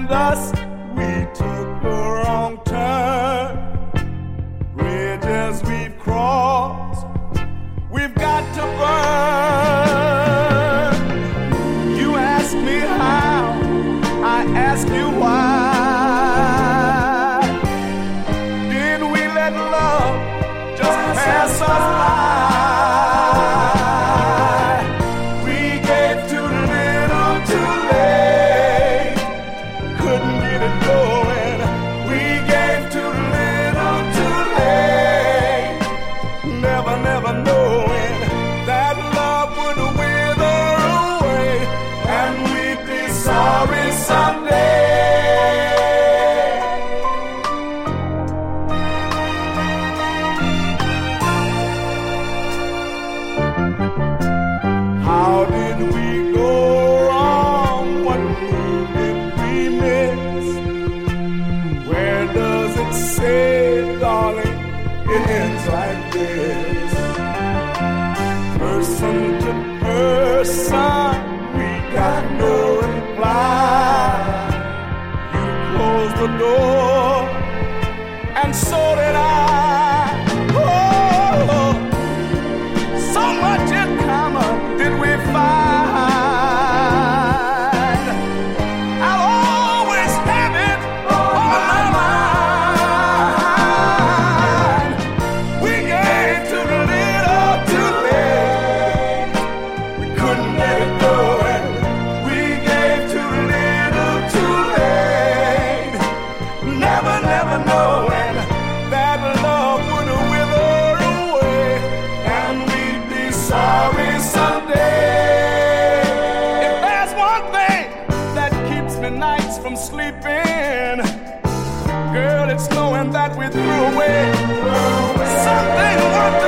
behind us. We took the wrong turn. Bridges we've crossed, we've got to burn. You ask me how, I ask you why. Did we let love just pass us by? We gave too little too late, couldn't get it going. We gave too little too late, never, never knowing that love would wither away, and we'd be sorry someday. How did we go wrong? What did we miss? Where does it say, darling, it ends like this? Person to person, we got no reply. You closed the door, and so did I. Oh, so much in common did we find. I'll always have it on my mind. We gave too little too late, we couldn't let it go, and we gave too little too late, never, never knowing that love would wither away, and we'd be sorry someday. If there's one thing that keeps me nights from sleeping, girl, it's knowing that we threw away something worth